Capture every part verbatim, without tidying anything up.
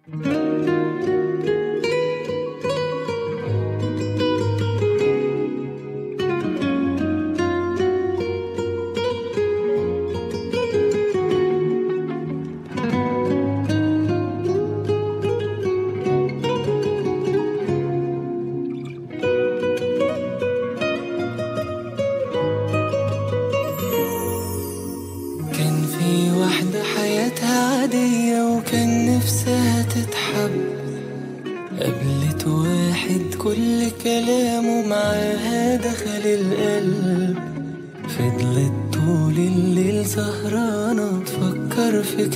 عادية وكان نفسها تتحب، قابلت واحد كل كلامه معاها دخل القلب، فضلت طول الليل سهرانة تفكر في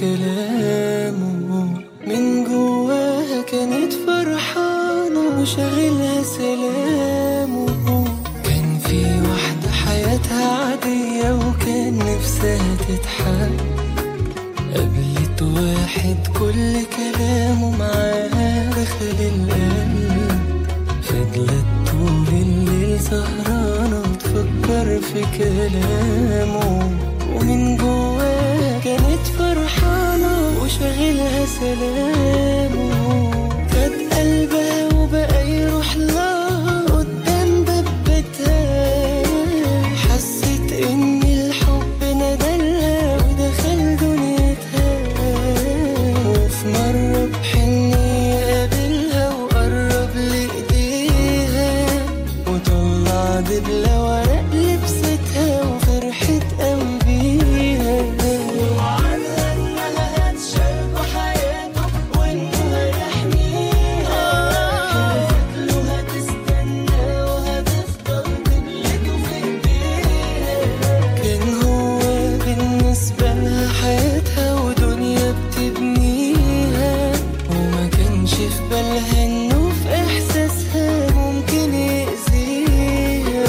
كلامه، من جواها كانت فرحانة وشاغلها سلامه. كان في واحدة حياتها عادية وكان نفسها تتحب، قابلت واحد كل كلامه معاها دخل القلب، فضلت طول الليل سهرانة تفكر في كلامه، ومن جواها كانت فرحانة وشاغلها سلامه. خد قلبها وبقى يروح لها قدام باب بيتها، حست ان الحب ندلها ودخل دنيتها، وفي مرة بحنية قابلها وقرب لإيديها، وطلع دبلة ورق لبستها وفرحت قوي بيها، ووعدها انها هتشاركه حياته وانه هيحميها، حلفت له هتستنى وهتفضل دبلته في ايديها. كان هو بالنسبة لها حياتها ودنيا بتبنيها، وما كانش في بالها انه في احساسها ممكن يأذيها.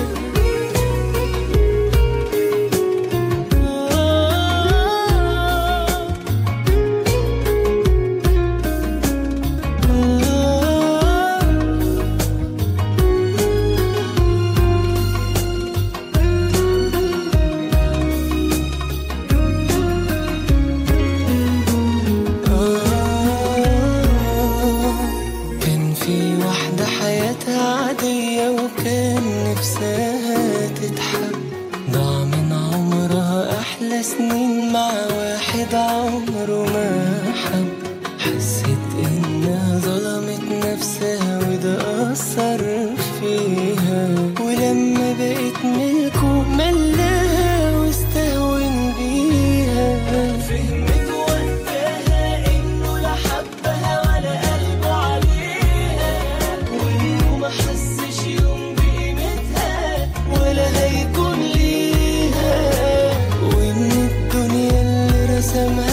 كان في واحدة حياتها عادية وكان نفسها تتحب، ضاع من عمرها أحلى سنين مع واحد عمره ما حب، حست إنها ظلمت نفسها وده أثر فيها، ولما بقت ملكه ملاها واستهون بيها، فهمت وقتها إنه لا حبها ولا قلبه عليها، وإنه ما حسش يوم بقيمتها ولا هيكون ليها، وإن الدنيا اللي رسمها